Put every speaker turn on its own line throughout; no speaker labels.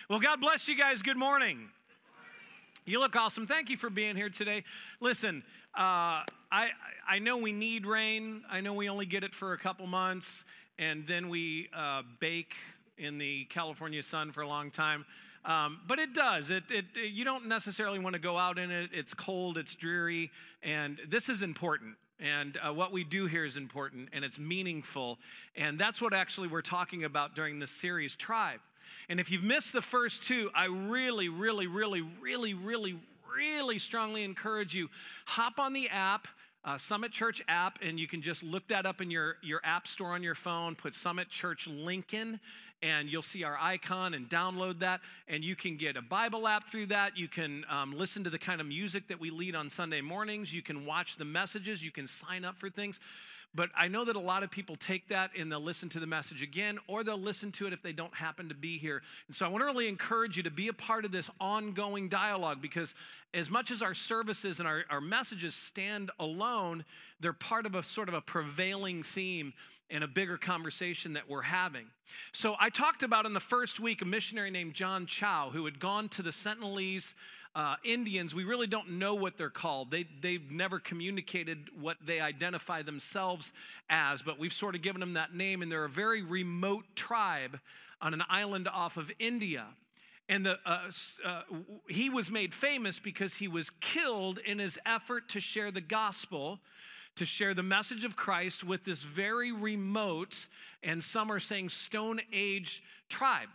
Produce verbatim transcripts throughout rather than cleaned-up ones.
Well, God bless you guys. Good morning. You look awesome. Thank you for being here today. Listen, uh, I I know we need rain. I know we only get it for a couple months, and then we uh, bake in the California sun for a long time. Um, but it does. It, it, it you don't necessarily want to go out in it. It's cold. It's dreary, and this is important. And uh, what we do here is important, and it's meaningful. And that's what actually we're talking about during this series, Tribe. And if you've missed the first two, I really, really, really, really, really, really strongly encourage you, hop on the app, uh, Summit Church app, and you can just look that up in your, your app store on your phone, put Summit Church Lincoln, and you'll see our icon and download that. And you can get a Bible app through that. You can um, listen to the kind of music that we lead on Sunday mornings. You can watch the messages. You can sign up for things. But I know that a lot of people take that and they'll listen to the message again, or they'll listen to it if they don't happen to be here. And so I want to really encourage you to be a part of this ongoing dialogue, because as much as our services and our, our messages stand alone, they're part of a sort of a prevailing theme and a bigger conversation that we're having. So I talked about in the first week a missionary named John Chow who had gone to the Sentinelese uh, Indians. We really don't know what they're called. They, they've never communicated what they identify themselves as, but we've sort of given them that name, and they're a very remote tribe on an island off of India. And the, uh, uh, he was made famous because he was killed in his effort to share the gospel, to share the message of Christ with this very remote, and some are saying Stone Age tribe.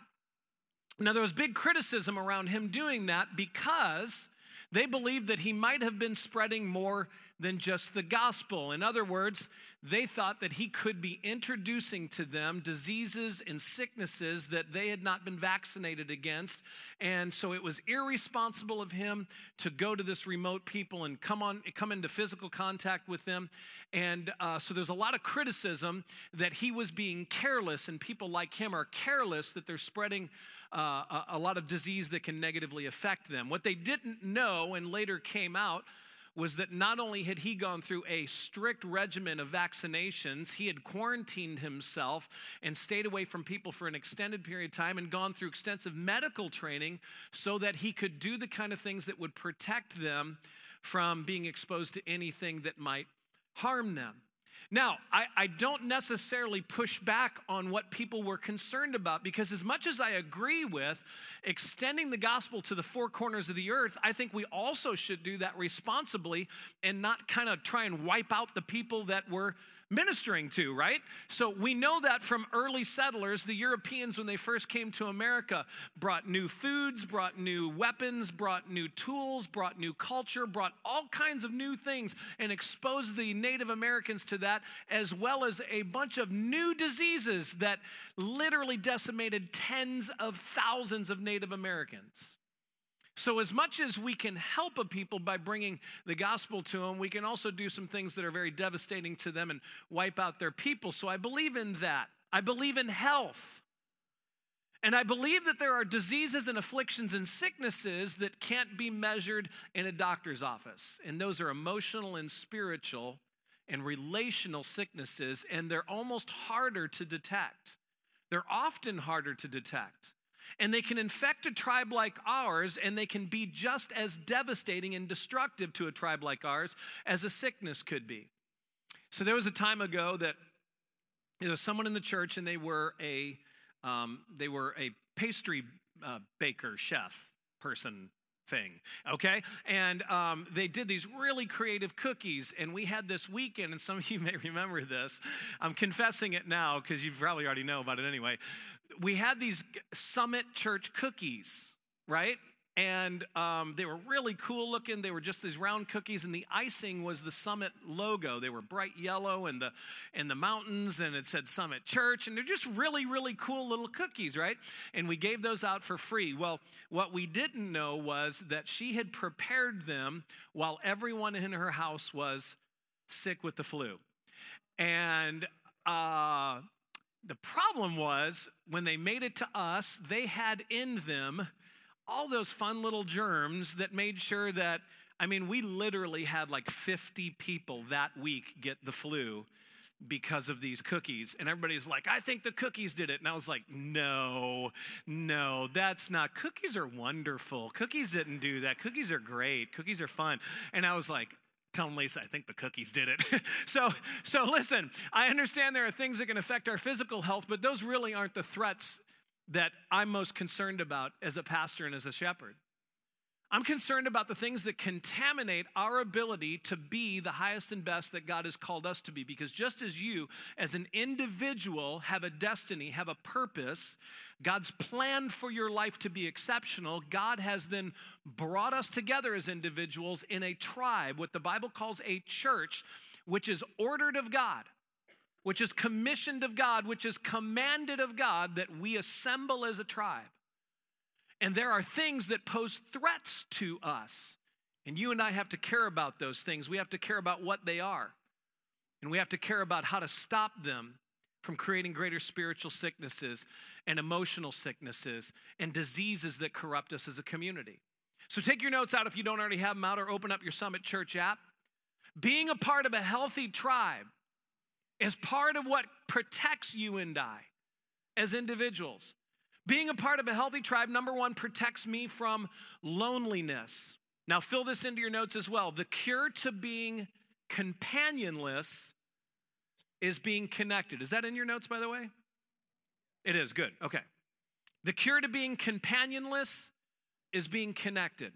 Now, there was big criticism around him doing that because they believed that he might have been spreading more than just the gospel. In other words, they thought that he could be introducing to them diseases and sicknesses that they had not been vaccinated against. And so it was irresponsible of him to go to this remote people and come on, come into physical contact with them. And uh, so there's a lot of criticism that he was being careless, and people like him are careless, that they're spreading uh, a, a lot of disease that can negatively affect them. What they didn't know, and later came out, was that not only had he gone through a strict regimen of vaccinations, he had quarantined himself and stayed away from people for an extended period of time and gone through extensive medical training so that he could do the kind of things that would protect them from being exposed to anything that might harm them. Now, I, I don't necessarily push back on what people were concerned about, because as much as I agree with extending the gospel to the four corners of the earth, I think we also should do that responsibly and not kind of try and wipe out the people that we're ministering to, right? So we know that from early settlers. The Europeans, when they first came to America, brought new foods, brought new weapons, brought new tools, brought new culture, brought all kinds of new things, and exposed the Native Americans to that, as well as a bunch of new diseases that literally decimated tens of thousands of Native Americans. So as much as we can help a people by bringing the gospel to them, we can also do some things that are very devastating to them and wipe out their people. So I believe in that. I believe in health. And I believe that there are diseases and afflictions and sicknesses that can't be measured in a doctor's office. And those are emotional and spiritual and relational sicknesses, and they're almost harder to detect. They're often harder to detect. And they can infect a tribe like ours, and they can be just as devastating and destructive to a tribe like ours as a sickness could be. So there was a time ago that there was someone in the church, and they were a um, they were a pastry uh, baker, chef person thing, okay? And um, they did these really creative cookies, and we had this weekend, and some of you may remember this. I'm confessing it now because you probably already know about it anyway. We had these Summit Church cookies, right? And um, they were really cool looking. They were just these round cookies, and the icing was the Summit logo. They were bright yellow, and the and the mountains, and it said Summit Church, and they're just really, really cool little cookies, right? And we gave those out for free. Well, what we didn't know was that she had prepared them while everyone in her house was sick with the flu. And uh the problem was, when they made it to us, they had in them all those fun little germs that made sure that, I mean, we literally had like fifty people that week get the flu because of these cookies. And everybody's like, I think the cookies did it. And I was like, no, no, that's not. Cookies are wonderful. Cookies didn't do that. Cookies are great. Cookies are fun. And I was like, telling Lisa, I think the cookies did it. so, so listen, I understand there are things that can affect our physical health, but those really aren't the threats that I'm most concerned about as a pastor and as a shepherd. I'm concerned about the things that contaminate our ability to be the highest and best that God has called us to be. Because just as you, as an individual, have a destiny, have a purpose, God's planned for your life to be exceptional, God has then brought us together as individuals in a tribe, what the Bible calls a church, which is ordered of God, which is commissioned of God, which is commanded of God, that we assemble as a tribe. And there are things that pose threats to us. And you and I have to care about those things. We have to care about what they are. And we have to care about how to stop them from creating greater spiritual sicknesses and emotional sicknesses and diseases that corrupt us as a community. So take your notes out if you don't already have them out, or open up your Summit Church app. Being a part of a healthy tribe is part of what protects you and I as individuals. Being a part of a healthy tribe, number one, protects me from loneliness. Now, fill this into your notes as well. The cure to being companionless is being connected. Is that in your notes, by the way? It is, good, okay. The cure to being companionless is being connected.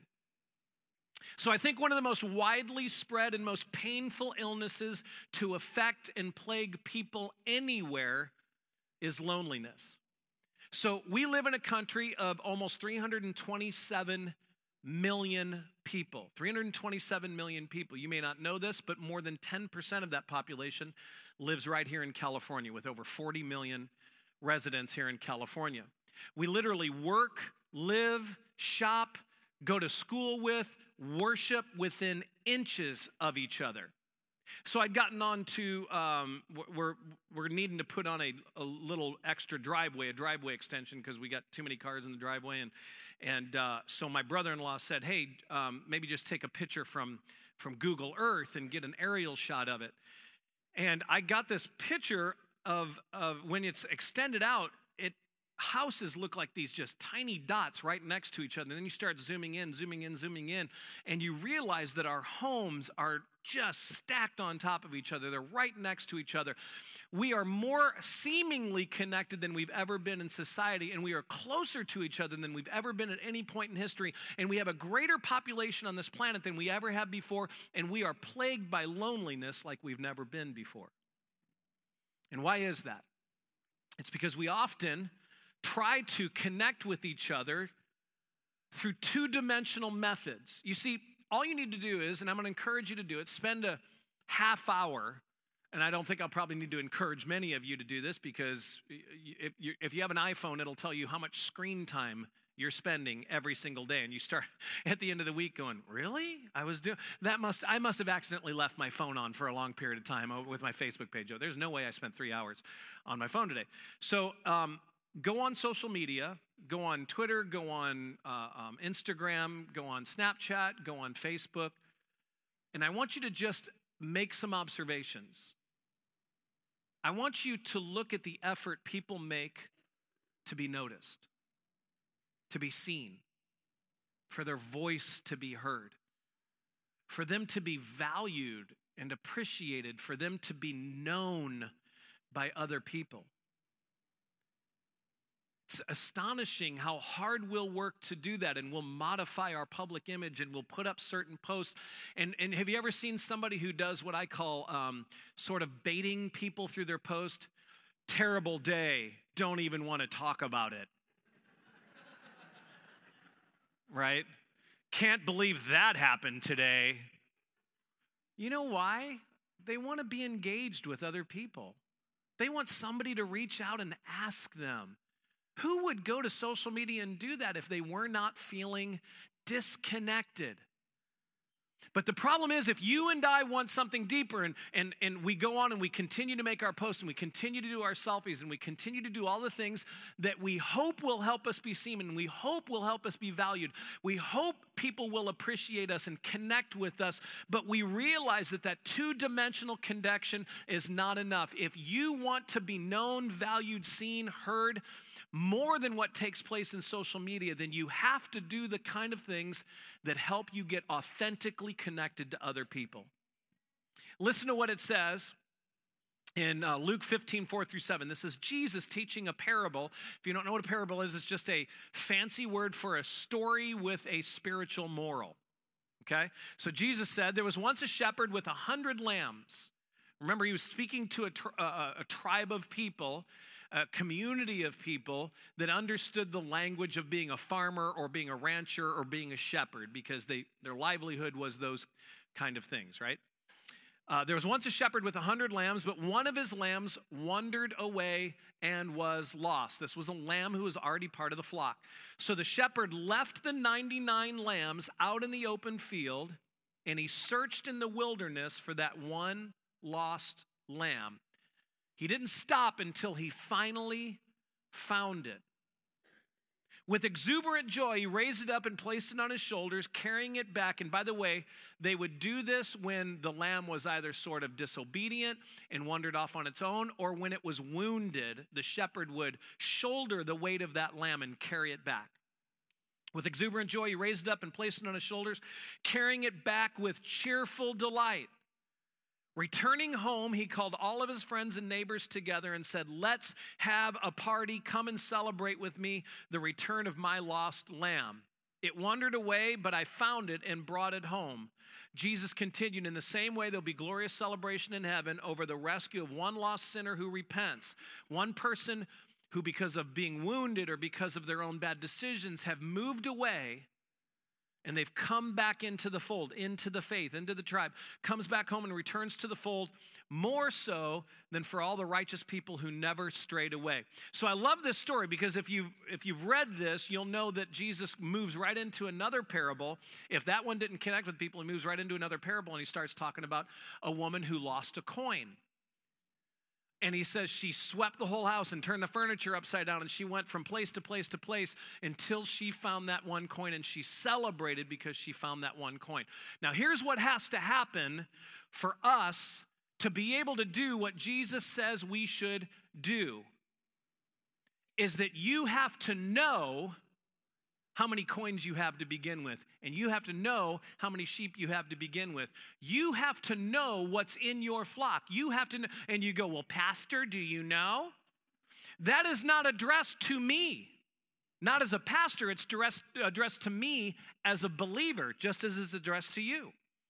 So I think one of the most widely spread and most painful illnesses to affect and plague people anywhere is loneliness. So we live in a country of almost three hundred twenty-seven million people. three hundred twenty-seven million people. You may not know this, but more than ten percent of that population lives right here in California, with over forty million residents here in California. We literally work, live, shop, go to school with, worship within inches of each other. So I'd gotten on to, um, we're, we're needing to put on a, a little extra driveway, a driveway extension, because we got too many cars in the driveway. And and uh, so my brother-in-law said, hey, um, maybe just take a picture from, from Google Earth and get an aerial shot of it. And I got this picture of, of when it's extended out, it houses look like these just tiny dots right next to each other. And then you start zooming in, zooming in, zooming in, and you realize that our homes are just stacked on top of each other. They're right next to each other. We are more seemingly connected than we've ever been in society, and we are closer to each other than we've ever been at any point in history. And we have a greater population on this planet than we ever have before, and we are plagued by loneliness like we've never been before. And why is that? It's because we often try to connect with each other through two-dimensional methods. You see, all you need to do is, and I'm going to encourage you to do it, spend a half hour, and I don't think I'll probably need to encourage many of you to do this, because if you, if you have an iPhone, it'll tell you how much screen time you're spending every single day, and you start at the end of the week going, really? I was doing that. Must I must have accidentally left my phone on for a long period of time with my Facebook page. Oh, there's no way I spent three hours on my phone today. So um, go on social media, go on Twitter, go on uh, um, Instagram, go on Snapchat, go on Facebook, and I want you to just make some observations. I want you to look at the effort people make to be noticed, to be seen, for their voice to be heard, for them to be valued and appreciated, for them to be known by other people. It's astonishing how hard we'll work to do that, and we'll modify our public image, and we'll put up certain posts. And, and have you ever seen somebody who does what I call um, sort of baiting people through their post? Terrible day, don't even want to talk about it. Right? Can't believe that happened today. You know why? They want to be engaged with other people. They want somebody to reach out and ask them. Who would go to social media and do that if they were not feeling disconnected? But the problem is, if you and I want something deeper, and, and, and we go on and we continue to make our posts, and we continue to do our selfies, and we continue to do all the things that we hope will help us be seen, and we hope will help us be valued. We hope people will appreciate us and connect with us, but we realize that that two-dimensional connection is not enough. If you want to be known, valued, seen, heard, more than what takes place in social media, then you have to do the kind of things that help you get authentically connected to other people. Listen to what it says in uh, Luke fifteen, four through seven. This is Jesus teaching a parable. If you don't know what a parable is, it's just a fancy word for a story with a spiritual moral. Okay? So Jesus said, there was once a shepherd with a hundred lambs. Remember, he was speaking to a, tri- uh, a tribe of people, a community of people that understood the language of being a farmer or being a rancher or being a shepherd, because they their livelihood was those kind of things, right? Uh, there was once a shepherd with a hundred lambs, but one of his lambs wandered away and was lost. This was a lamb who was already part of the flock. So the shepherd left the ninety-nine lambs out in the open field, and he searched in the wilderness for that one lost lamb. He didn't stop until he finally found it. With exuberant joy, he raised it up and placed it on his shoulders, carrying it back. And by the way, they would do this when the lamb was either sort of disobedient and wandered off on its own, or when it was wounded, the shepherd would shoulder the weight of that lamb and carry it back. With exuberant joy, he raised it up and placed it on his shoulders, carrying it back with cheerful delight. Returning home, he called all of his friends and neighbors together and said, let's have a party. Come and celebrate with me the return of my lost lamb. It wandered away, but I found it and brought it home. Jesus continued, in the same way, there'll be glorious celebration in heaven over the rescue of one lost sinner who repents. One person who, because of being wounded or because of their own bad decisions, have moved away, and they've come back into the fold, into the faith, into the tribe, comes back home and returns to the fold, more so than for all the righteous people who never strayed away. So I love this story because if you've, if you've read this, you'll know that Jesus moves right into another parable. If that one didn't connect with people, he moves right into another parable, and he starts talking about a woman who lost a coin. And he says she swept the whole house and turned the furniture upside down, and she went from place to place to place until she found that one coin, and she celebrated because she found that one coin. Now, here's what has to happen for us to be able to do what Jesus says we should do, is that you have to know how many coins you have to begin with, and you have to know how many sheep you have to begin with. You have to know what's in your flock. You have to know, and you go, well, Pastor, do you know? That is not addressed to me. Not as a pastor, it's addressed, addressed to me as a believer, just as it's addressed to you.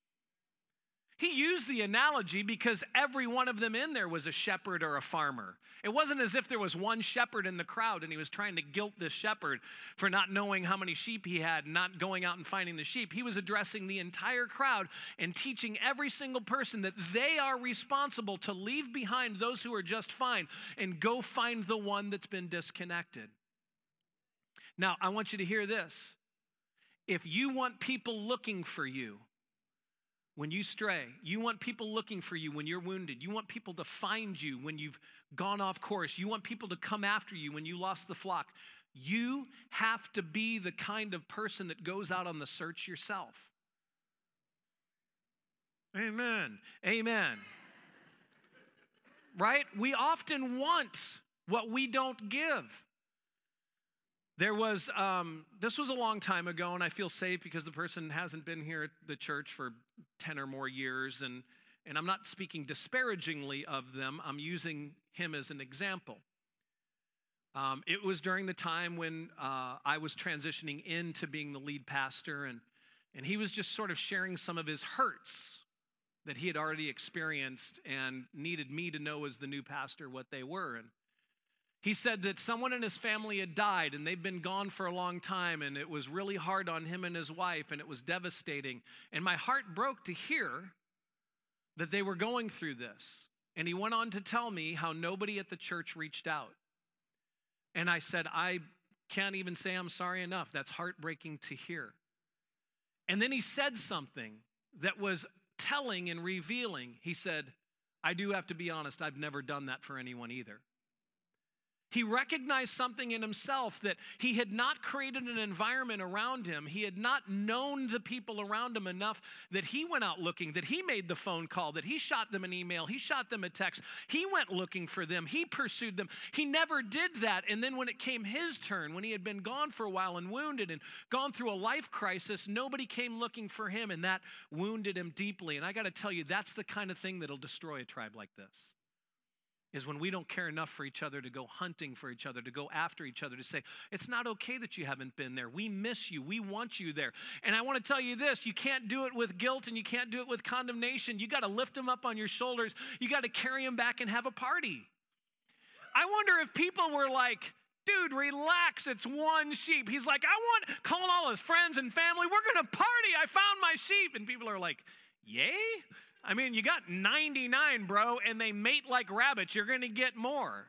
He used the analogy because every one of them in there was a shepherd or a farmer. It wasn't as if there was one shepherd in the crowd and he was trying to guilt this shepherd for not knowing how many sheep he had, not going out and finding the sheep. He was addressing the entire crowd and teaching every single person that they are responsible to leave behind those who are just fine and go find the one that's been disconnected. Now, I want you to hear this. If you want people looking for you when you stray, you want people looking for you when you're wounded, you want people to find you when you've gone off course, you want people to come after you when you lost the flock, you have to be the kind of person that goes out on the search yourself. Amen. Amen. Right? We often want what we don't give. There was, um, this was a long time ago, and I feel safe because the person hasn't been here at the church for ten or more years, and, and I'm not speaking disparagingly of them. I'm using him as an example. Um, it was during the time when uh, I was transitioning into being the lead pastor, and, and he was just sort of sharing some of his hurts that he had already experienced and needed me to know as the new pastor what they were. And he said that someone in his family had died and they'd been gone for a long time, and it was really hard on him and his wife, and it was devastating. And my heart broke to hear that they were going through this. And he went on to tell me how nobody at the church reached out. And I said, I can't even say I'm sorry enough. That's heartbreaking to hear. And then he said something that was telling and revealing. He said, I do have to be honest, I've never done that for anyone either. He recognized something in himself, that he had not created an environment around him. He had not known the people around him enough that he went out looking, that he made the phone call, that he shot them an email, he shot them a text. He went looking for them. He pursued them. He never did that. And then when it came his turn, when he had been gone for a while and wounded and gone through a life crisis, nobody came looking for him, and that wounded him deeply. And I got to tell you, that's the kind of thing that'll destroy a tribe like this. Is when we don't care enough for each other to go hunting for each other, to go after each other, to say, it's not okay that you haven't been there. We miss you. We want you there. And I want to tell you this, you can't do it with guilt and you can't do it with condemnation. You got to lift them up on your shoulders. You got to carry them back and have a party. I wonder if people were like, dude, relax, it's one sheep. He's like, I want, calling all his friends and family, we're going to party. I found my sheep. And people are like, yay? I mean, you got ninety-nine, bro, and they mate like rabbits. You're going to get more.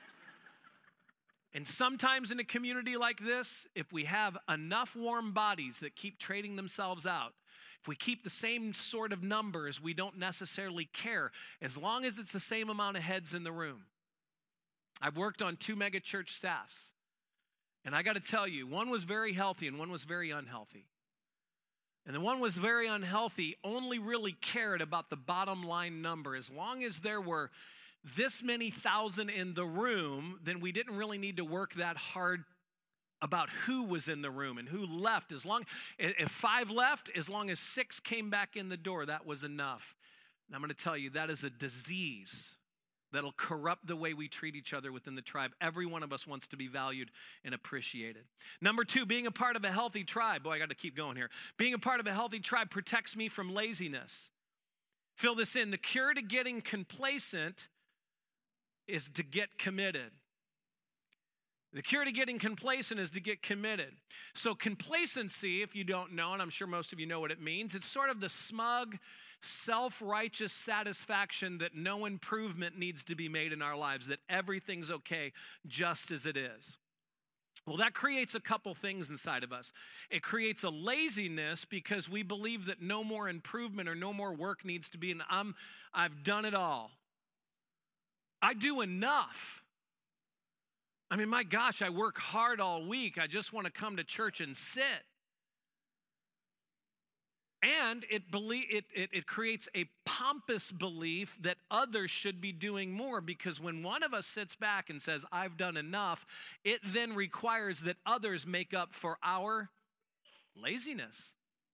And sometimes in a community like this, if we have enough warm bodies that keep trading themselves out, if we keep the same sort of numbers, we don't necessarily care, as long as it's the same amount of heads in the room. I've worked on two mega church staffs, and I got to tell you, one was very healthy and one was very unhealthy. And the one was very unhealthy, only really cared about the bottom line number. As long as there were this many thousand in the room, then we didn't really need to work that hard about who was in the room and who left. As long, if five left, as long as six came back in the door, that was enough. And I'm going to tell you, that is a disease that'll corrupt the way we treat each other within the tribe. Every one of us wants to be valued and appreciated. Number two, being a part of a healthy tribe. Boy, I got to keep going here. Being a part of a healthy tribe protects me from laziness. Fill this in. The cure to getting complacent is to get committed. The cure to getting complacent is to get committed. So complacency, if you don't know, and I'm sure most of you know what it means, it's sort of the smug, self-righteous satisfaction that no improvement needs to be made in our lives, that everything's okay just as it is. Well, that creates a couple things inside of us. It creates a laziness because we believe that no more improvement or no more work needs to be, and I'm, I've done it all. I do enough. I mean, my gosh, I work hard all week. I just want to come to church and sit. And it, belie- it, it, it creates a pompous belief that others should be doing more, because when one of us sits back and says, I've done enough, it then requires that others make up for our laziness.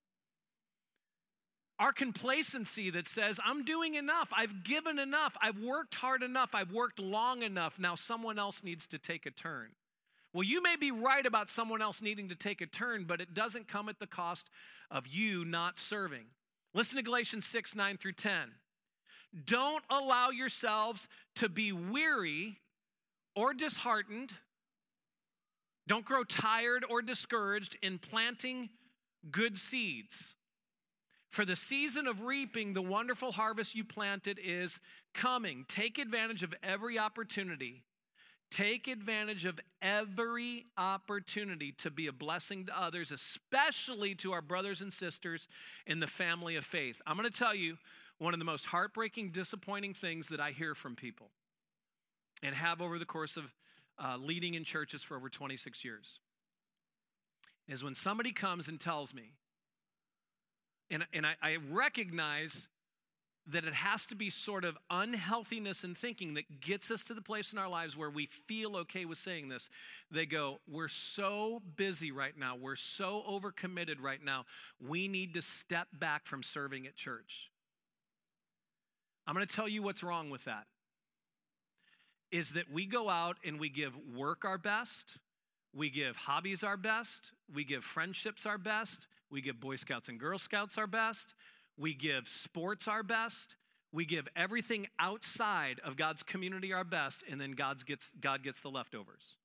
Our complacency that says, I'm doing enough, I've given enough, I've worked hard enough, I've worked long enough, now someone else needs to take a turn. Well, you may be right about someone else needing to take a turn, but it doesn't come at the cost of you not serving. Listen to Galatians six, nine through ten. Don't allow yourselves to be weary or disheartened. Don't grow tired or discouraged in planting good seeds. For the season of reaping the wonderful harvest you planted is coming. Take advantage of every opportunity. Take advantage of every opportunity to be a blessing to others, especially to our brothers and sisters in the family of faith. I'm going to tell you one of the most heartbreaking, disappointing things that I hear from people and have over the course of uh, leading in churches for over twenty-six years is when somebody comes and tells me, and, and I, I recognize that it has to be sort of unhealthiness in thinking that gets us to the place in our lives where we feel okay with saying this. They go, we're so busy right now. We're so overcommitted right now. We need to step back from serving at church. I'm going to tell you what's wrong with that. Is that we go out and we give work our best. We give hobbies our best. We give friendships our best. We give Boy Scouts and Girl Scouts our best. We give sports our best. We give everything outside of God's community our best, and then God's gets, God gets the leftovers.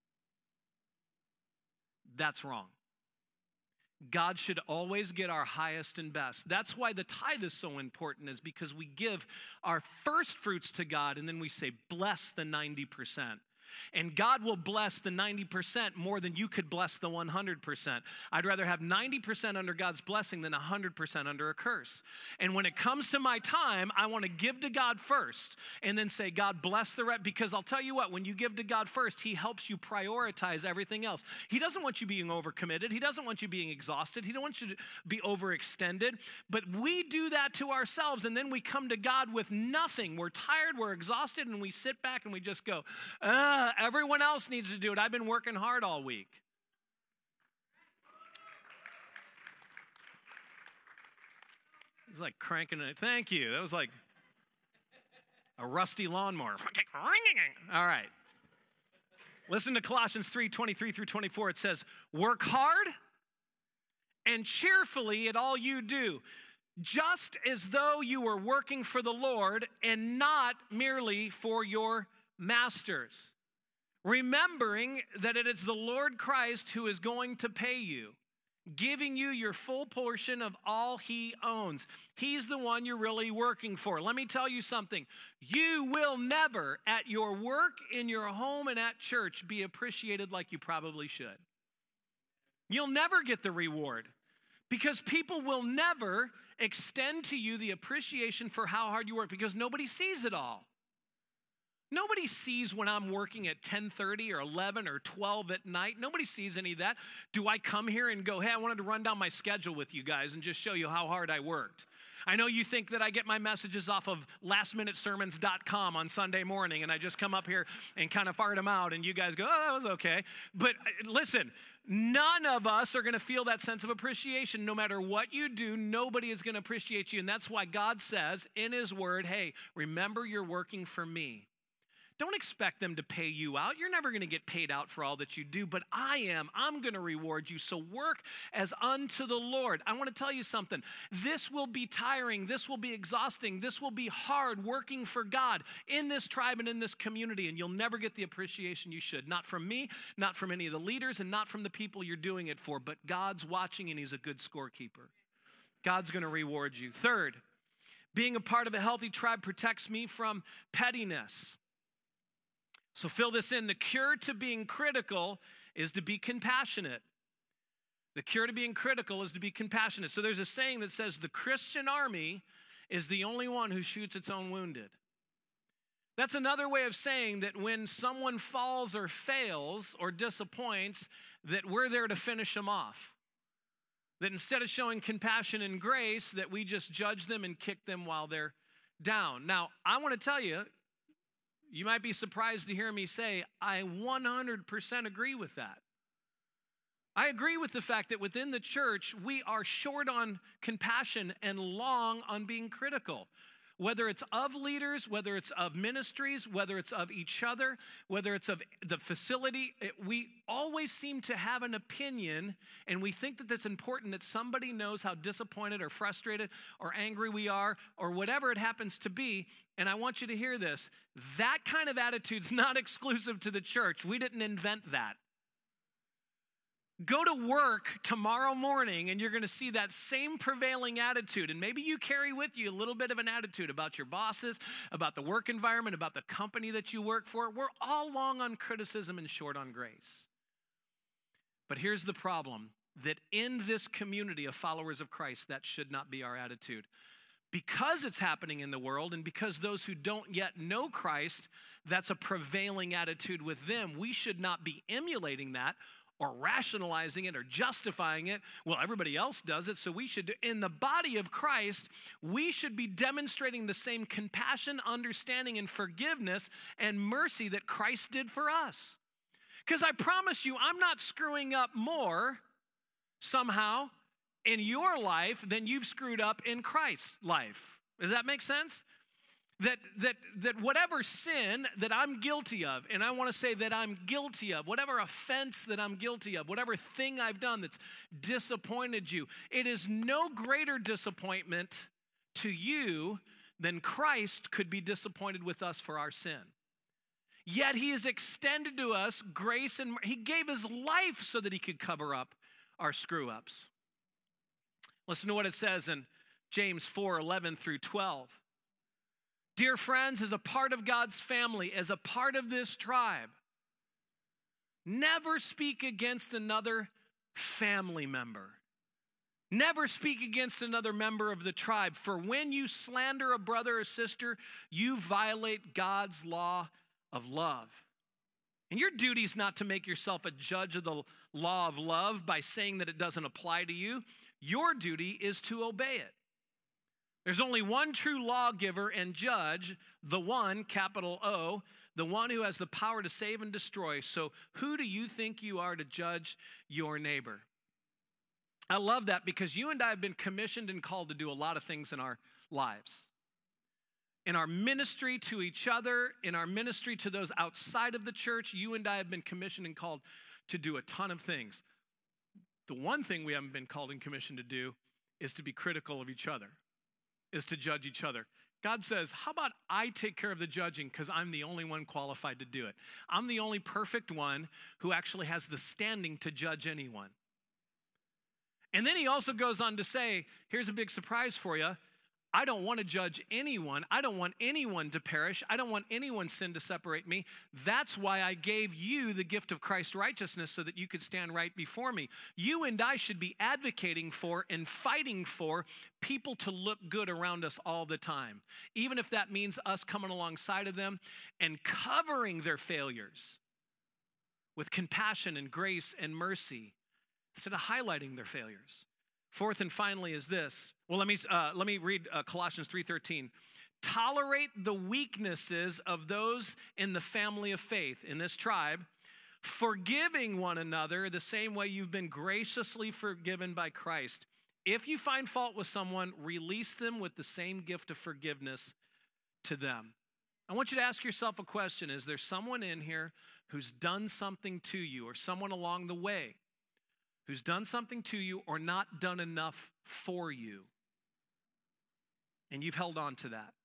That's wrong. God should always get our highest and best. That's why the tithe is so important, is because we give our first fruits to God, and then we say, bless the ninety percent. And God will bless the ninety percent more than you could bless the one hundred percent. I'd rather have ninety percent under God's blessing than one hundred percent under a curse. And when it comes to my time, I want to give to God first and then say, God bless the rest. Because I'll tell you what, when you give to God first, he helps you prioritize everything else. He doesn't want you being overcommitted. He doesn't want you being exhausted. He don't want you to be overextended. But we do that to ourselves, and then we come to God with nothing. We're tired, we're exhausted, and we sit back and we just go, ah, everyone else needs to do it. I've been working hard all week. It's like cranking it. Thank you. That was like a rusty lawnmower. All right. Listen to Colossians three, twenty-three through twenty-four. It says, work hard and cheerfully at all you do, just as though you were working for the Lord and not merely for your masters, remembering that it is the Lord Christ who is going to pay you, giving you your full portion of all he owns. He's the one you're really working for. Let me tell you something. You will never, at your work, in your home, and at church, be appreciated like you probably should. You'll never get the reward because people will never extend to you the appreciation for how hard you work because nobody sees it all. Nobody sees when I'm working at ten thirty or eleven or twelve at night. Nobody sees any of that. Do I come here and go, hey, I wanted to run down my schedule with you guys and just show you how hard I worked? I know you think that I get my messages off of last minute sermons dot com on Sunday morning and I just come up here and kind of fart them out and you guys go, oh, that was okay. But listen, none of us are going to feel that sense of appreciation. No matter what you do, nobody is going to appreciate you. And that's why God says in his word, hey, remember you're working for me. Don't expect them to pay you out. You're never going to get paid out for all that you do, but I am. I'm going to reward you. So work as unto the Lord. I want to tell you something. This will be tiring. This will be exhausting. This will be hard working for God in this tribe and in this community, and you'll never get the appreciation you should. Not from me, not from any of the leaders, and not from the people you're doing it for, but God's watching, and he's a good scorekeeper. God's going to reward you. Third, being a part of a healthy tribe protects me from pettiness. So fill this in. The cure to being critical is to be compassionate. The cure to being critical is to be compassionate. So there's a saying that says the Christian army is the only one who shoots its own wounded. That's another way of saying that when someone falls or fails or disappoints, that we're there to finish them off. That instead of showing compassion and grace, that we just judge them and kick them while they're down. Now, I want to tell you, you might be surprised to hear me say, I one hundred percent agree with that. I agree with the fact that within the church, we are short on compassion and long on being critical. Whether it's of leaders, whether it's of ministries, whether it's of each other, whether it's of the facility, it, we always seem to have an opinion, and we think that it's important that somebody knows how disappointed or frustrated or angry we are or whatever it happens to be. And I want you to hear this. That kind of attitude's not exclusive to the church. We didn't invent that. Go to work tomorrow morning and you're going to see that same prevailing attitude. And maybe you carry with you a little bit of an attitude about your bosses, about the work environment, about the company that you work for. We're all long on criticism and short on grace. But here's the problem, that in this community of followers of Christ, that should not be our attitude. Because it's happening in the world and because those who don't yet know Christ, that's a prevailing attitude with them. We should not be emulating that or rationalizing it or justifying it. Well, everybody else does it, so we should. In the body of Christ, we should be demonstrating the same compassion, understanding, and forgiveness and mercy that Christ did for us. Because I promise you, I'm not screwing up more somehow in your life than you've screwed up in Christ's life. Does that make sense? That, that, that whatever sin that I'm guilty of, and I want to say that I'm guilty of, whatever offense that I'm guilty of, whatever thing I've done that's disappointed you, it is no greater disappointment to you than Christ could be disappointed with us for our sin. Yet he has extended to us grace, and he gave his life so that he could cover up our screw-ups. Listen to what it says in James four, eleven through twelve. Dear friends, as a part of God's family, as a part of this tribe, Never speak against another family member. Never speak against another member of the tribe. For when you slander a brother or sister, you violate God's law of love. And your duty is not to make yourself a judge of the law of love by saying that it doesn't apply to you. Your duty is to obey it. There's only one true lawgiver and judge, the one, capital O, the one who has the power to save and destroy. So who do you think you are to judge your neighbor? I love that because you and I have been commissioned and called to do a lot of things in our lives. In our ministry to each other, in our ministry to those outside of the church, you and I have been commissioned and called to do a ton of things. The one thing we haven't been called and commissioned to do is to be critical of each other, is to judge each other. God says, how about I take care of the judging because I'm the only one qualified to do it. I'm the only perfect one who actually has the standing to judge anyone. And then he also goes on to say, here's a big surprise for you. I don't want to judge anyone. I don't want anyone to perish. I don't want anyone's sin to separate me. That's why I gave you the gift of Christ's righteousness so that you could stand right before me. You and I should be advocating for and fighting for people to look good around us all the time, even if that means us coming alongside of them and covering their failures with compassion and grace and mercy instead of highlighting their failures. Fourth and finally is this. Well, let me uh, let me read uh, Colossians three thirteen. Tolerate the weaknesses of those in the family of faith, in this tribe, forgiving one another the same way you've been graciously forgiven by Christ. If you find fault with someone, release them with the same gift of forgiveness to them. I want you to ask yourself a question. Is there someone in here who's done something to you or someone along the way who's done something to you or not done enough for you, and you've held on to that?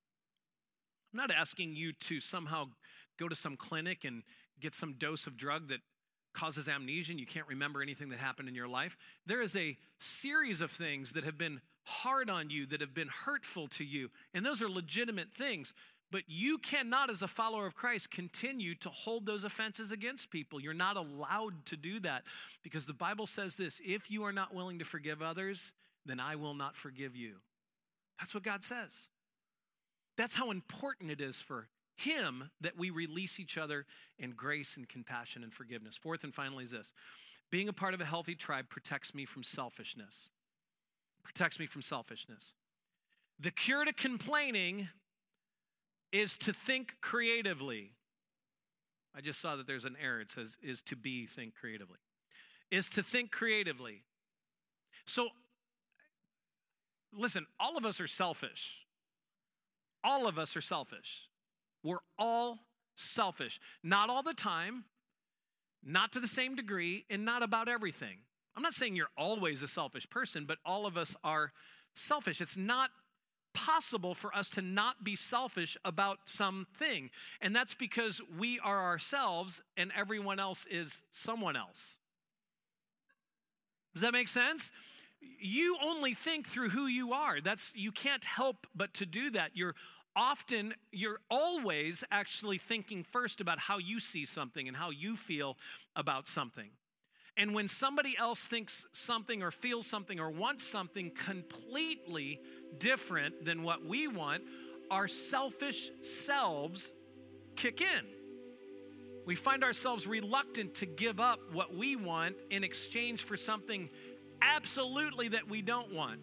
I'm not asking you to somehow go to some clinic and get some dose of drug that causes amnesia and you can't remember anything that happened in your life. There is a series of things that have been hard on you, that have been hurtful to you, and those are legitimate things. But you cannot, as a follower of Christ, continue to hold those offenses against people. You're not allowed to do that because the Bible says this: if you are not willing to forgive others, then I will not forgive you. That's what God says. That's how important it is for him that we release each other in grace and compassion and forgiveness. Fourth and finally is this: being a part of a healthy tribe protects me from selfishness. Protects me from selfishness. The cure to complaining is to think creatively. I just saw that there's an error. It says is to be think creatively. Is to think creatively. So, listen, all of us are selfish. All of us are selfish. We're all selfish. Not all the time, not to the same degree, and not about everything. I'm not saying you're always a selfish person, but all of us are selfish. It's not possible for us to not be selfish about something. And that's because we are ourselves and everyone else is someone else. Does that make sense? You only think through who you are. That's, you can't help but to do that. You're often, you're always actually thinking first about how you see something and how you feel about something. And when somebody else thinks something or feels something or wants something completely different than what we want, our selfish selves kick in. We find ourselves reluctant to give up what we want in exchange for something absolutely that we don't want.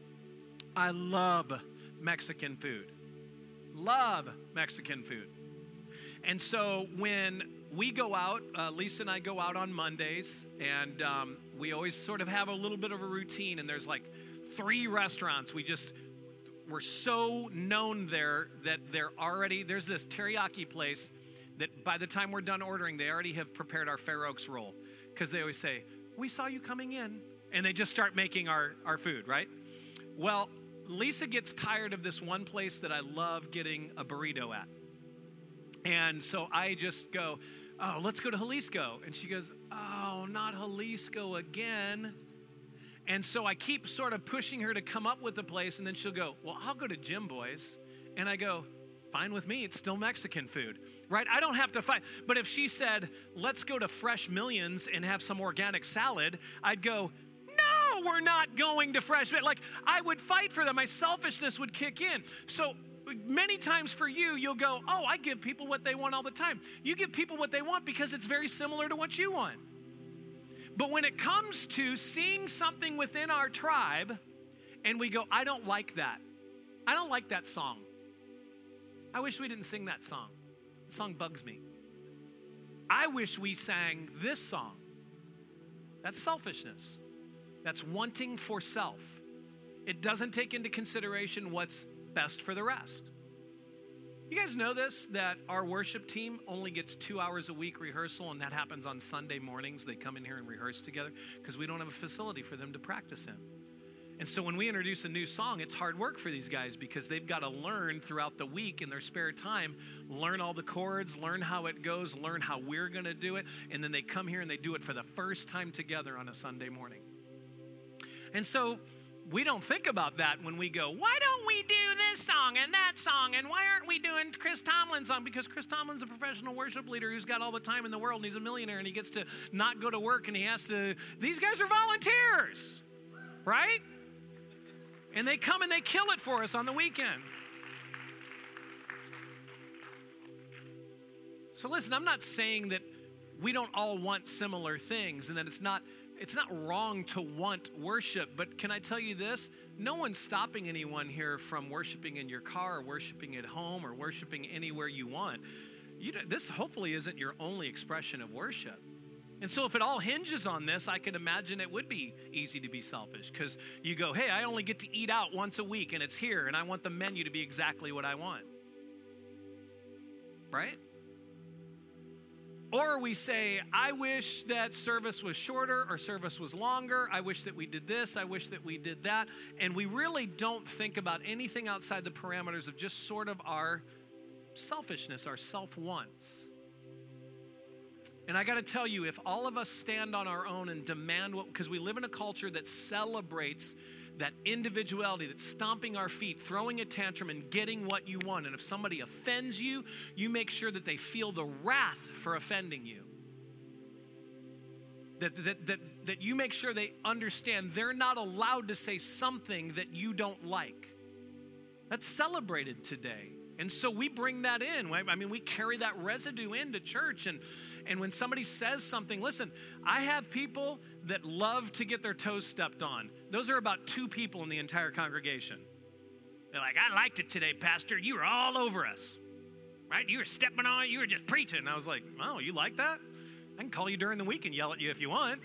I love Mexican food. Love Mexican food. And so when we go out, uh, Lisa and I go out on Mondays, and um, we always sort of have a little bit of a routine, and there's like three restaurants. We just, we're so known there that they're already, there's this teriyaki place that by the time we're done ordering, they already have prepared our Fair Oaks roll, because they always say, we saw you coming in, and they just start making our, our food, right? Well, Lisa gets tired of this one place that I love getting a burrito at. And so I just go, oh, let's go to Jalisco. And she goes, oh, not Jalisco again. And so I keep sort of pushing her to come up with the place. And then she'll go, well, I'll go to Jim Boy's. And I go, fine with me. It's still Mexican food, right? I don't have to fight. But if she said, let's go to Fresh Millions and have some organic salad, I'd go, no, we're not going to Fresh Millions. Like, I would fight for that. My selfishness would kick in. So many times for you, you'll go, oh, I give people what they want all the time. You give people what they want because it's very similar to what you want. But when it comes to seeing something within our tribe and we go, I don't like that. I don't like that song. I wish we didn't sing that song. The song bugs me. I wish we sang this song. That's selfishness. That's wanting for self. It doesn't take into consideration what's best for the rest. You guys know this, that our worship team only gets two hours a week rehearsal, and that happens on Sunday mornings. They come in here and rehearse together because we don't have a facility for them to practice in. And so when we introduce a new song, it's hard work for these guys because they've got to learn throughout the week in their spare time, learn all the chords, learn how it goes, learn how we're going to do it, and then they come here and they do it for the first time together on a Sunday morning. And so we don't think about that when we go, why don't we do this song and that song? And why aren't we doing Chris Tomlin's song? Because Chris Tomlin's a professional worship leader who's got all the time in the world, and he's a millionaire, and he gets to not go to work, and he has to, these guys are volunteers, right? And they come and they kill it for us on the weekend. So listen, I'm not saying that we don't all want similar things and that it's not It's not wrong to want worship, but can I tell you this? No one's stopping anyone here from worshiping in your car or worshiping at home or worshiping anywhere you want. You, this hopefully isn't your only expression of worship. And so if it all hinges on this, I can imagine it would be easy to be selfish because you go, hey, I only get to eat out once a week and it's here and I want the menu to be exactly what I want. Right? Or we say, I wish that service was shorter or service was longer. I wish that we did this. I wish that we did that. And we really don't think about anything outside the parameters of just sort of our selfishness, our self-wants. And I got to tell you, if all of us stand on our own and demand what, because we live in a culture that celebrates that individuality, that's stomping our feet, throwing a tantrum and getting what you want. And if somebody offends you, you make sure that they feel the wrath for offending you. That, that, that, that you make sure they understand they're not allowed to say something that you don't like. That's celebrated today. And so we bring that in. I mean, we carry that residue into church. And, and when somebody says something, listen, I have people that love to get their toes stepped on. Those are about two people in the entire congregation. They're like, I liked it today, Pastor. You were all over us, right? You were stepping on it. You were just preaching. And I was like, oh, you like that? I can call you during the week and yell at you if you want.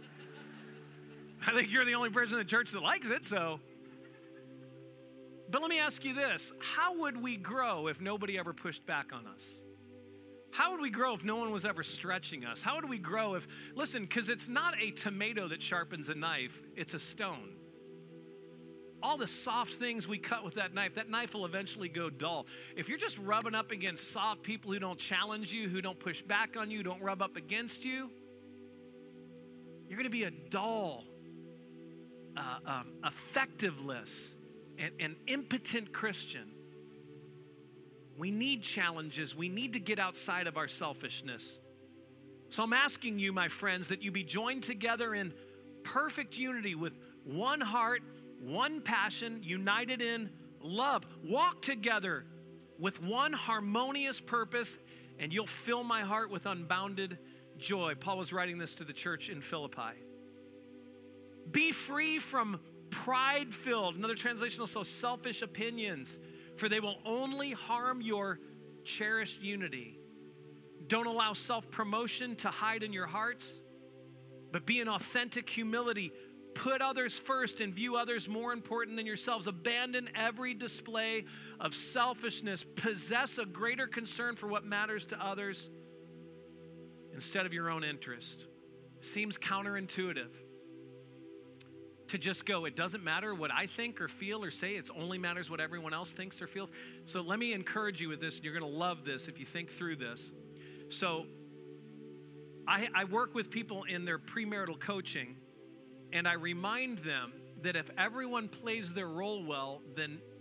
I think you're the only person in the church that likes it, so... But let me ask you this. How would we grow if nobody ever pushed back on us? How would we grow if no one was ever stretching us? How would we grow if, listen, because it's not a tomato that sharpens a knife, it's a stone. All the soft things we cut with that knife, that knife will eventually go dull. If you're just rubbing up against soft people who don't challenge you, who don't push back on you, don't rub up against you, you're going to be a dull, uh, um, effectiveless, An, an impotent Christian. We need challenges. We need to get outside of our selfishness. So I'm asking you, my friends, that you be joined together in perfect unity with one heart, one passion, united in love. Walk together with one harmonious purpose, and you'll fill my heart with unbounded joy. Paul was writing this to the church in Philippi. Be free from pride-filled, another translation also, selfish opinions, for they will only harm your cherished unity. Don't allow self-promotion to hide in your hearts, but be in authentic humility. Put others first and view others more important than yourselves. Abandon every display of selfishness. Possess a greater concern for what matters to others instead of your own interest. Seems counterintuitive to just go, it doesn't matter what I think or feel or say, it only matters what everyone else thinks or feels. So let me encourage you with this, and you're gonna love this if you think through this. So I, I work with people in their premarital coaching, and I remind them that if everyone plays their role well, then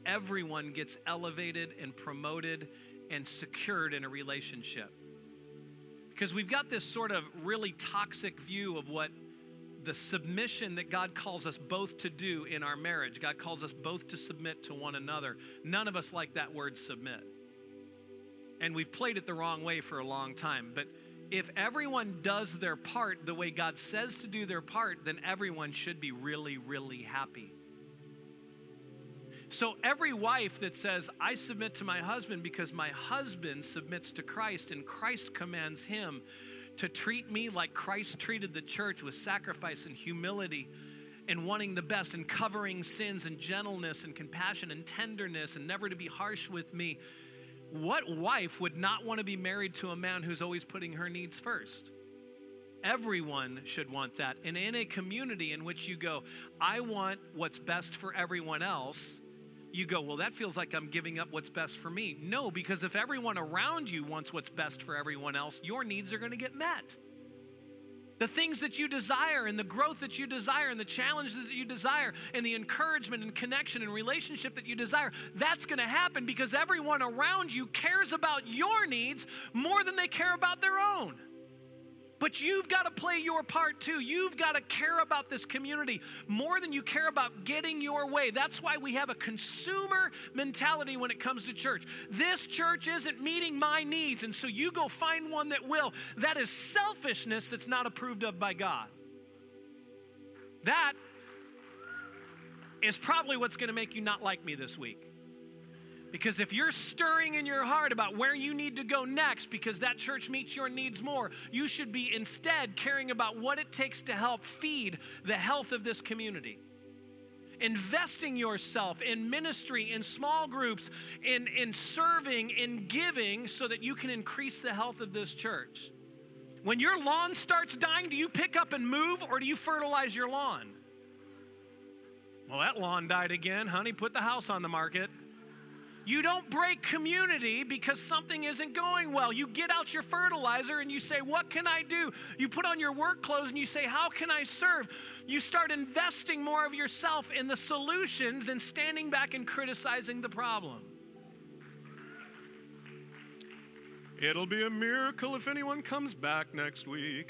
everyone gets elevated and promoted and secured in a relationship. Because we've got this sort of really toxic view of what the submission that God calls us both to do in our marriage. God calls us both to submit to one another. None of us like that word submit. And we've played it the wrong way for a long time. But if everyone does their part the way God says to do their part, then everyone should be really, really happy. So every wife that says, I submit to my husband because my husband submits to Christ and Christ commands him to treat me like Christ treated the church, with sacrifice and humility and wanting the best and covering sins and gentleness and compassion and tenderness and never to be harsh with me. What wife would not want to be married to a man who's always putting her needs first? Everyone should want that. And in a community in which you go, I want what's best for everyone else, you go, well, that feels like I'm giving up what's best for me. No, because if everyone around you wants what's best for everyone else, your needs are going to get met. The things that you desire and the growth that you desire and the challenges that you desire and the encouragement and connection and relationship that you desire, that's going to happen because everyone around you cares about your needs more than they care about their own. But you've got to play your part too. You've got to care about this community more than you care about getting your way. That's why we have a consumer mentality when it comes to church. This church isn't meeting my needs, and so you go find one that will. That is selfishness that's not approved of by God. That is probably what's going to make you not like me this week. Because if you're stirring in your heart about where you need to go next because that church meets your needs more, you should be instead caring about what it takes to help feed the health of this community. Investing yourself in ministry, in small groups, in, in serving, in giving so that you can increase the health of this church. When your lawn starts dying, do you pick up and move or do you fertilize your lawn? Well, that lawn died again. Honey, put the house on the market. You don't break community because something isn't going well. You get out your fertilizer and you say, what can I do? You put on your work clothes and you say, how can I serve? You start investing more of yourself in the solution than standing back and criticizing the problem. It'll be a miracle if anyone comes back next week.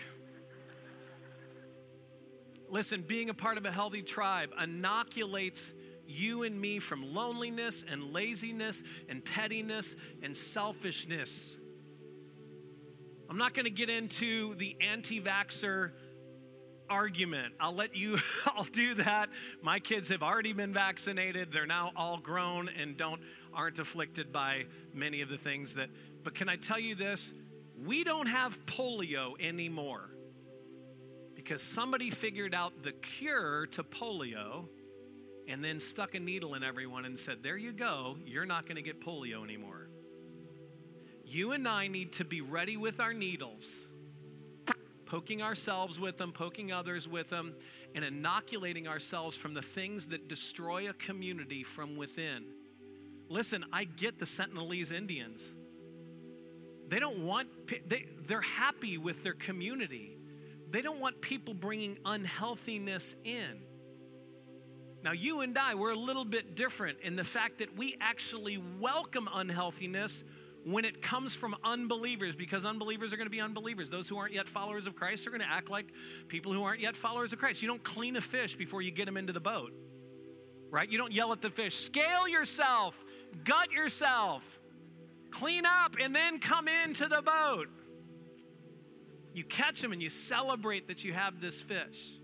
Listen, being a part of a healthy tribe inoculates you and me from loneliness and laziness and pettiness and selfishness. I'm not going to get into the anti-vaxxer argument. I'll let you, I'll do that. My kids have already been vaccinated. They're now all grown and don't, aren't afflicted by many of the things that, but can I tell you this? We don't have polio anymore because somebody figured out the cure to polio and then stuck a needle in everyone and said, there you go, you're not going to get polio anymore. You and I need to be ready with our needles, poking ourselves with them, poking others with them, and inoculating ourselves from the things that destroy a community from within. Listen, I get the Sentinelese Indians. They don't want, they, they're happy with their community. They don't want people bringing unhealthiness in. Now, you and I, we're a little bit different in the fact that we actually welcome unhealthiness when it comes from unbelievers, because unbelievers are going to be unbelievers. Those who aren't yet followers of Christ are going to act like people who aren't yet followers of Christ. You don't clean a fish before you get them into the boat, right? You don't yell at the fish, scale yourself, gut yourself, clean up, and then come into the boat. You catch them and you celebrate that you have this fish.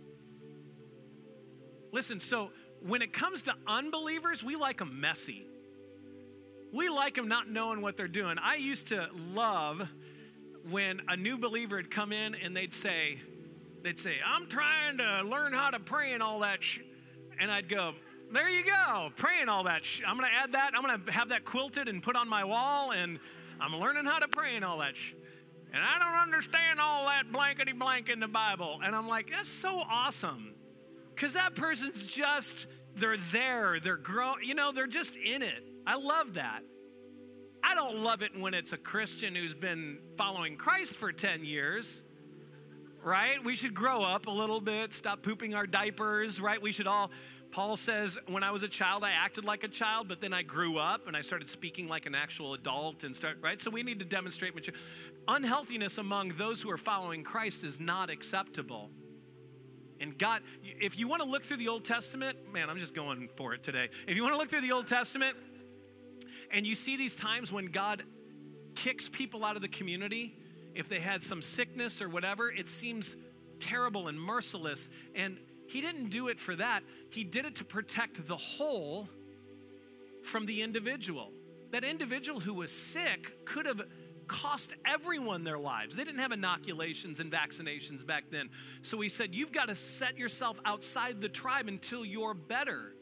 Listen, so when it comes to unbelievers, we like them messy. We like them not knowing what they're doing. I used to love when a new believer would come in and they'd say, they'd say, I'm trying to learn how to pray and all that sh-. And I'd go, there you go, praying all that sh-. I'm going to add that. I'm going to have that quilted and put on my wall, and I'm learning how to pray and all that sh-. And I don't understand all that blankety blank in the Bible. And I'm like, that's so awesome. Because that person's just, they're there, they're grown, you know, they're just in it. I love that. I don't love it when it's a Christian who's been following Christ for ten years. right? We should grow up a little bit, stop pooping our diapers, right? We should all, Paul says, when I was a child, I acted like a child, but then I grew up and I started speaking like an actual adult and start, right? So we need to demonstrate mature. Unhealthiness among those who are following Christ is not acceptable. And God, if you want to look through the Old Testament, man, I'm just going for it today. If you want to look through the Old Testament and you see these times when God kicks people out of the community, if they had some sickness or whatever, it seems terrible and merciless. And he didn't do it for that. He did it to protect the whole from the individual. That individual who was sick could have cost everyone their lives. They didn't have inoculations and vaccinations back then. So he said, you've got to set yourself outside the tribe until you're better.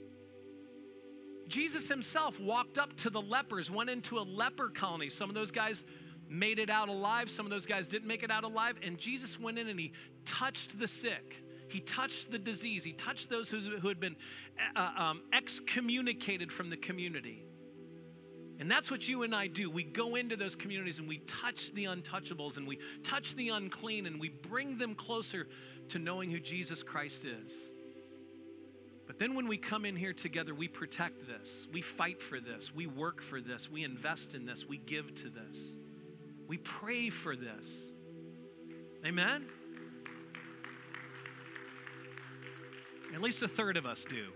Jesus himself walked up to the lepers, went into a leper colony. Some of those guys made it out alive. Some of those guys didn't make it out alive. And Jesus went in and he touched the sick. He touched the disease. He touched those who, who had been uh, um, excommunicated from the community. And that's what you and I do. We go into those communities and we touch the untouchables and we touch the unclean and we bring them closer to knowing who Jesus Christ is. But then when we come in here together, we protect this. We fight for this. We work for this. We invest in this. We give to this. We pray for this. Amen? At least a third of us do.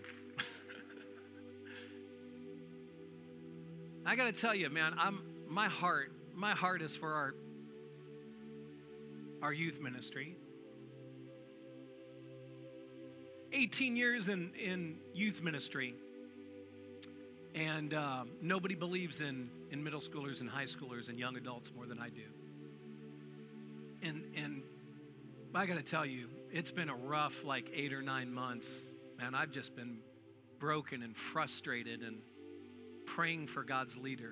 I got to tell you, man, I'm my heart, my heart is for our, our youth ministry. eighteen years in, in youth ministry, and uh, nobody believes in, in middle schoolers and high schoolers and young adults more than I do. And and I got to tell you, it's been a rough like eight or nine months. Man, I've just been broken and frustrated and praying for God's leader.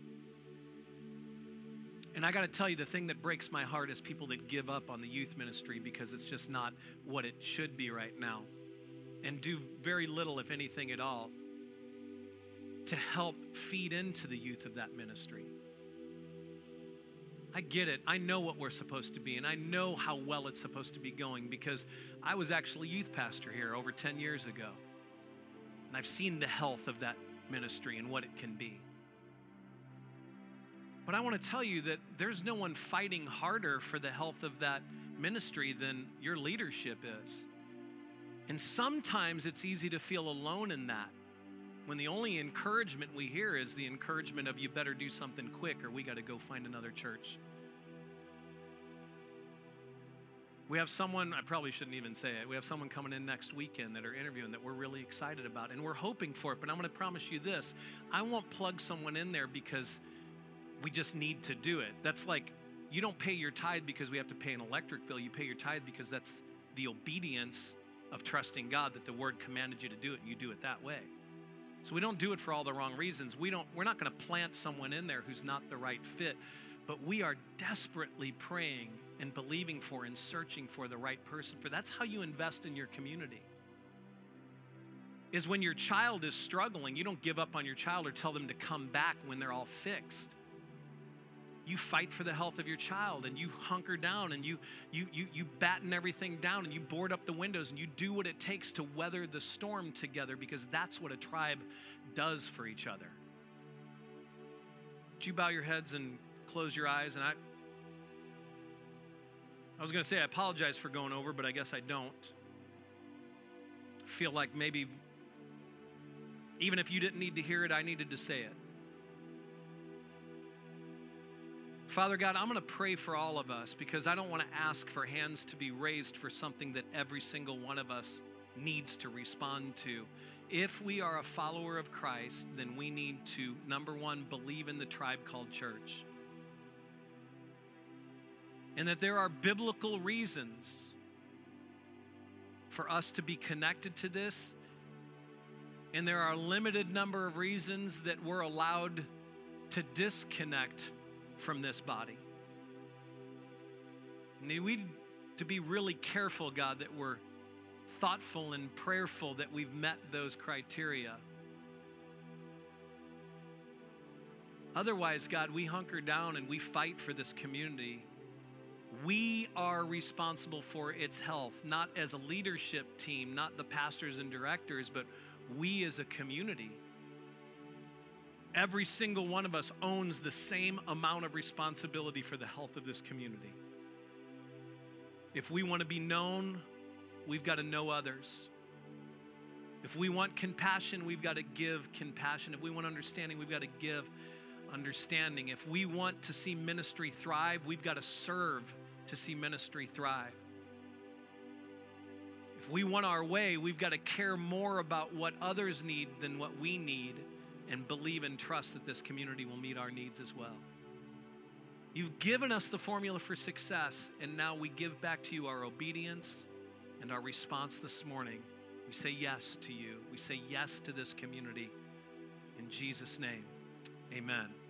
And I got to tell you, the thing that breaks my heart is people that give up on the youth ministry because it's just not what it should be right now, and do very little, if anything at all, to help feed into the youth of that ministry. I get it. I know what we're supposed to be, and I know how well it's supposed to be going because I was actually youth pastor here over ten years ago. And I've seen the health of that ministry and what it can be. But I want to tell you that there's no one fighting harder for the health of that ministry than your leadership is. And sometimes it's easy to feel alone in that, when the only encouragement we hear is the encouragement of you better do something quick or we got to go find another church. We have someone, I probably shouldn't even say it, we have someone coming in next weekend that are interviewing that we're really excited about, and we're hoping for it, but I'm going to promise you this, I won't plug someone in there because we just need to do it. That's like, you don't pay your tithe because we have to pay an electric bill, you pay your tithe because that's the obedience of trusting God that the word commanded you to do it, and you do it that way. So we don't do it for all the wrong reasons. We don't, we're not going to plant someone in there who's not the right fit, but we are desperately praying and believing for and searching for the right person. For that's how you invest in your community. Is when your child is struggling, you don't give up on your child or tell them to come back when they're all fixed. You fight for the health of your child, and you hunker down, and you you you you batten everything down, and you board up the windows, and you do what it takes to weather the storm together, because that's what a tribe does for each other. Would you bow your heads and close your eyes? And I I was going to say I apologize for going over, but I guess I don't. I feel like maybe even if you didn't need to hear it, I needed to say it. Father God, I'm going to pray for all of us because I don't want to ask for hands to be raised for something that every single one of us needs to respond to. If we are a follower of Christ, then we need to, number one, believe in the tribe called church. And that there are biblical reasons for us to be connected to this. And there are a limited number of reasons that we're allowed to disconnect from this body. And we need to be really careful, God, that we're thoughtful and prayerful that we've met those criteria. Otherwise, God, we hunker down and we fight for this community We are responsible for its health, not as a leadership team, not the pastors and directors, but we as a community. Every single one of us owns the same amount of responsibility for the health of this community. If we want to be known, we've got to know others. If we want compassion, we've got to give compassion. If we want understanding, we've got to give understanding. If we want to see ministry thrive, we've got to serve to see ministry thrive. If we want our way, we've got to care more about what others need than what we need, and believe and trust that this community will meet our needs as well. You've given us the formula for success, and now we give back to you our obedience and our response this morning. We say yes to you. We say yes to this community. In Jesus' name, amen.